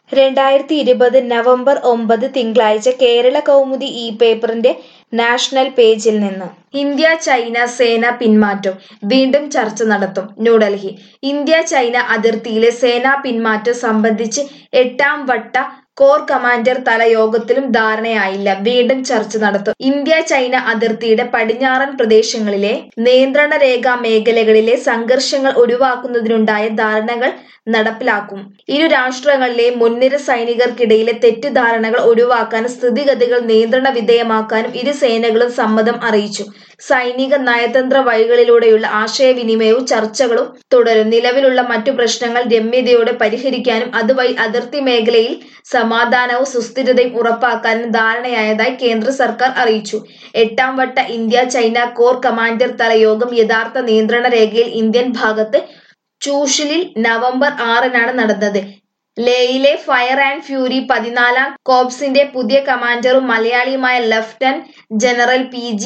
2020 November 9 തിങ്കളാഴ്ച കേരള കൗമുദി ഈ പേപ്പറിന്റെ നാഷണൽ പേജിൽ നിന്ന് ഇന്ത്യ ചൈന സേന പിന്മാറ്റം വീണ്ടും ചർച്ച നടത്തും. ന്യൂഡൽഹി ഇന്ത്യ ചൈന അതിർത്തിയിലെ സേനാ പിന്മാറ്റം സംബന്ധിച്ച് 8ാം വട്ട കോർ കമാൻഡർ തല യോഗത്തിലും ധാരണയായില്ല. വീണ്ടും ചർച്ച നടത്തും. ഇന്ത്യ ചൈന അതിർത്തിയുടെ പടിഞ്ഞാറൻ പ്രദേശങ്ങളിലെ നിയന്ത്രണ രേഖാ മേഖലകളിലെ സംഘർഷങ്ങൾ ഒഴിവാക്കുന്നതിനുണ്ടായ ധാരണകൾ നടപ്പിലാക്കും. ഇരു രാഷ്ട്രങ്ങളിലെയും മുൻനിര സൈനികർക്കിടയിലെ തെറ്റിദ്ധാരണകൾ ഒഴിവാക്കാനും സ്ഥിതിഗതികൾ നിയന്ത്രണ വിധേയമാക്കാനും ഇരു സേനകളും സമ്മതം അറിയിച്ചു. സൈനിക നയതന്ത്ര വഴികളിലൂടെയുള്ള ആശയവിനിമയവും ചർച്ചകളും തുടരും. നിലവിലുള്ള മറ്റു പ്രശ്നങ്ങൾ രമ്യതയോടെ പരിഹരിക്കാനും അതുവഴി അതിർത്തി മേഖലയിൽ സമാധാനവും സുസ്ഥിരതയും ഉറപ്പാക്കാനും ധാരണയായതായി കേന്ദ്ര സർക്കാർ അറിയിച്ചു. 8ാം വട്ട ഇന്ത്യ ചൈന കോർ കമാൻഡർ തല യോഗം യഥാർത്ഥ നിയന്ത്രണ രേഖയിൽ ഇന്ത്യൻ ഭാഗത്ത് ചൂഷുലിൽ നവംബർ 6-നാണ് നടന്നത്. ലേയിലെ ഫയർ ആൻഡ് ഫ്യൂരി 14ാം കോർപ്സിന്റെ പുതിയ കമാൻഡറും മലയാളിയുമായ ലഫ്റ്റനന്റ് ജനറൽ പി.